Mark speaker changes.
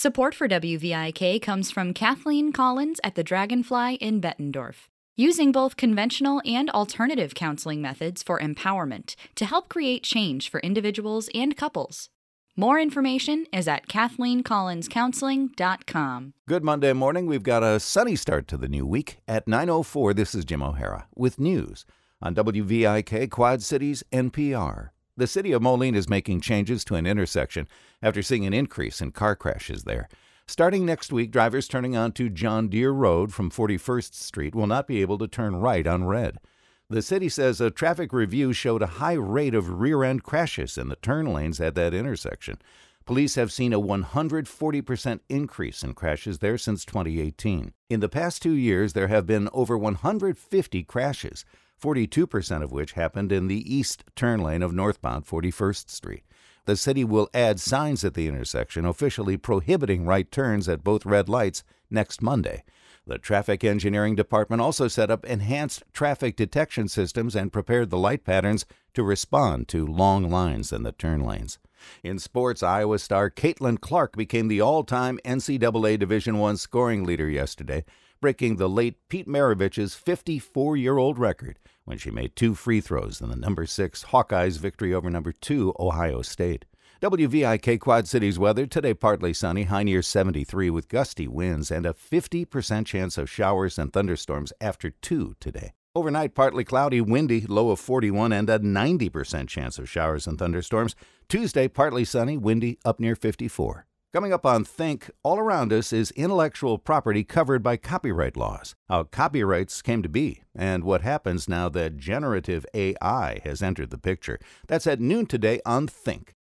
Speaker 1: Support for WVIK comes from Kathleen Collins at the Dragonfly in Bettendorf, using both conventional and alternative counseling methods for empowerment to help create change for individuals and couples. More information is at KathleenCollinsCounseling.com.
Speaker 2: Good Monday morning. We've got a sunny start to the new week. At 9:04, this is Jim O'Hara with news on WVIK Quad Cities NPR. The city of Moline is making changes to an intersection after seeing an increase in car crashes there. Starting next week, drivers turning onto John Deere Road from 41st Street will not be able to turn right on red. The city says a traffic review showed a high rate of rear-end crashes in the turn lanes at that intersection. Police have seen a 140% increase in crashes there since 2018. In the past 2 years, there have been over 150 crashes, 42% of which happened in the east turn lane of northbound 41st Street. The city will add signs at the intersection officially prohibiting right turns at both red lights next Monday. The Traffic Engineering Department also set up enhanced traffic detection systems and prepared the light patterns to respond to long lines in the turn lanes. In sports, Iowa star Caitlin Clark became the all-time NCAA Division I scoring leader yesterday, breaking the late Pete Maravich's 54-year-old record when she made 2 free throws in the number 6 Hawkeyes victory over number 2 Ohio State. WVIK Quad Cities weather, today partly sunny, high near 73 with gusty winds and a 50% chance of showers and thunderstorms after 2 today. Overnight, partly cloudy, windy, low of 41 and a 90% chance of showers and thunderstorms. Tuesday, partly sunny, windy, up near 54. Coming up on Think, all around us is intellectual property covered by copyright laws, how copyrights came to be, and what happens now that generative AI has entered the picture. That's at noon today on Think.